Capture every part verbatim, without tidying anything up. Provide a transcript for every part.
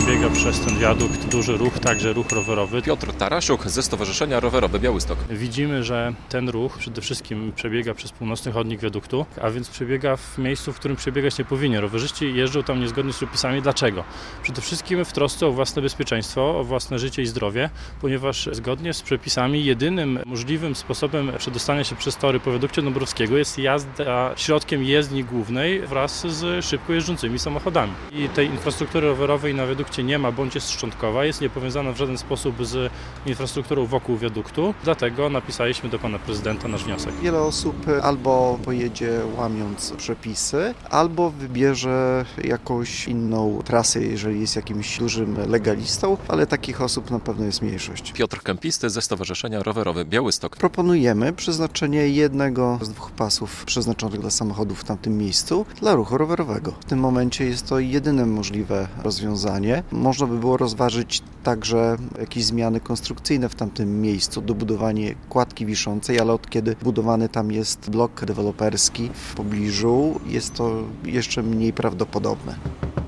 przebiega przez ten wiadukt duży ruch, także ruch rowerowy. Piotr Tarasiuk ze Stowarzyszenia Rowerowe Białystok. Widzimy, że ten ruch przede wszystkim przebiega przez północny chodnik wiaduktu, a więc przebiega w miejscu, w którym przebiegać nie powinien. Rowerzyści jeżdżą tam niezgodnie z przepisami. Dlaczego? Przede wszystkim w trosce o własne bezpieczeństwo, o własne życie i zdrowie, ponieważ zgodnie z przepisami jedynym możliwym sposobem przedostania się przez tory po wiadukcie Dąbrowskiego jest jazda środkiem jezdni głównej wraz z szybko jeżdżącymi samochodami. I tej infrastruktury rowerowej na wiadukcie nie ma, bądź jest szczątkowa, jest niepowiązana w żaden sposób z infrastrukturą wokół wiaduktu. Dlatego napisaliśmy do pana prezydenta nasz wniosek. Wiele osób albo pojedzie łamiąc przepisy, albo wybierze jakąś inną trasę, jeżeli jest jakimś dużym legalistą, ale takich osób na pewno jest mniejszość. Piotr Kępisty ze Stowarzyszenia Rowerowe Białystok. Proponujemy przeznaczenie jednego z dwóch pasów przeznaczonych dla samochodów w tamtym miejscu dla ruchu rowerowego. W tym momencie jest to jedyne możliwe rozwiązanie. Można by było rozważyć także jakieś zmiany konstrukcyjne w tamtym miejscu, dobudowanie kładki wiszącej, ale od kiedy budowany tam jest blok deweloperski w pobliżu, jest to jeszcze mniej prawdopodobne.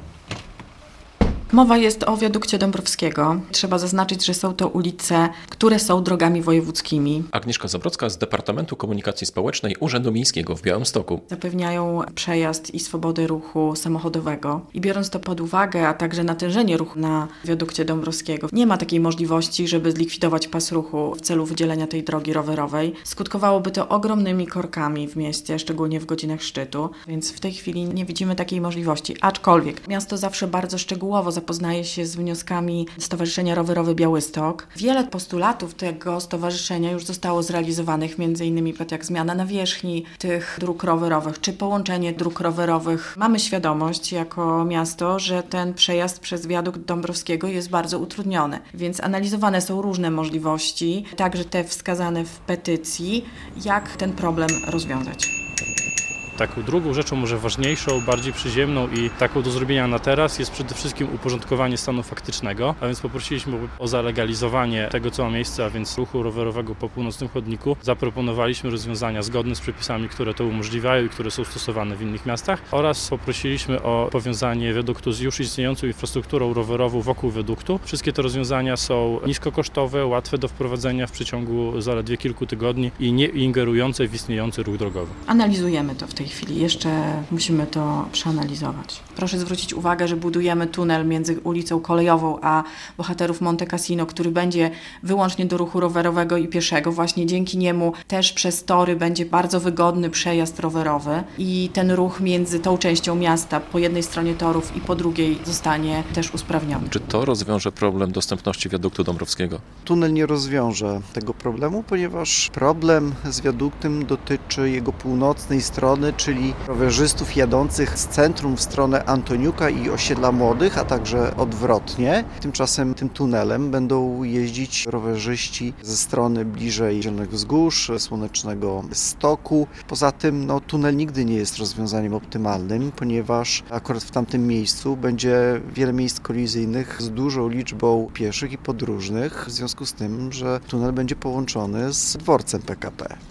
Mowa jest o wiadukcie Dąbrowskiego. Trzeba zaznaczyć, że są to ulice, które są drogami wojewódzkimi. Agnieszka Zabrocka z Departamentu Komunikacji Społecznej Urzędu Miejskiego w Białymstoku. Zapewniają przejazd i swobodę ruchu samochodowego. I biorąc to pod uwagę, a także natężenie ruchu na wiadukcie Dąbrowskiego, nie ma takiej możliwości, żeby zlikwidować pas ruchu w celu wydzielenia tej drogi rowerowej. Skutkowałoby to ogromnymi korkami w mieście, szczególnie w godzinach szczytu, więc w tej chwili nie widzimy takiej możliwości. Aczkolwiek miasto zawsze bardzo szczegółowo zapoznaje się z wnioskami Stowarzyszenia Rowerowe Białystok. Wiele postulatów tego stowarzyszenia już zostało zrealizowanych, między innymi jak zmiana nawierzchni tych dróg rowerowych, czy połączenie dróg rowerowych. Mamy świadomość jako miasto, że ten przejazd przez wiadukt Dąbrowskiego jest bardzo utrudniony, więc analizowane są różne możliwości, także te wskazane w petycji, jak ten problem rozwiązać. Taką drugą rzeczą, może ważniejszą, bardziej przyziemną i taką do zrobienia na teraz jest przede wszystkim uporządkowanie stanu faktycznego, a więc poprosiliśmy o zalegalizowanie tego, co ma miejsce, a więc ruchu rowerowego po północnym chodniku. Zaproponowaliśmy rozwiązania zgodne z przepisami, które to umożliwiają i które są stosowane w innych miastach, oraz poprosiliśmy o powiązanie wiaduktu z już istniejącą infrastrukturą rowerową wokół wiaduktu. Wszystkie te rozwiązania są niskokosztowe, łatwe do wprowadzenia w przeciągu zaledwie kilku tygodni i nie ingerujące w istniejący ruch drogowy. Analizujemy to w tej chwili. Jeszcze musimy to przeanalizować. Proszę zwrócić uwagę, że budujemy tunel między ulicą Kolejową a Bohaterów Monte Cassino, który będzie wyłącznie do ruchu rowerowego i pieszego. Właśnie dzięki niemu też przez tory będzie bardzo wygodny przejazd rowerowy i ten ruch między tą częścią miasta po jednej stronie torów i po drugiej zostanie też usprawniony. Czy to rozwiąże problem dostępności wiaduktu Dąbrowskiego? Tunel nie rozwiąże tego problemu, ponieważ problem z wiaduktem dotyczy jego północnej strony, czyli rowerzystów jadących z centrum w stronę Antoniuka i Osiedla Młodych, a także odwrotnie. Tymczasem tym tunelem będą jeździć rowerzyści ze strony bliżej Zielonych Wzgórz, Słonecznego Stoku. Poza tym no, tunel nigdy nie jest rozwiązaniem optymalnym, ponieważ akurat w tamtym miejscu będzie wiele miejsc kolizyjnych z dużą liczbą pieszych i podróżnych, w związku z tym, że tunel będzie połączony z dworcem P K P.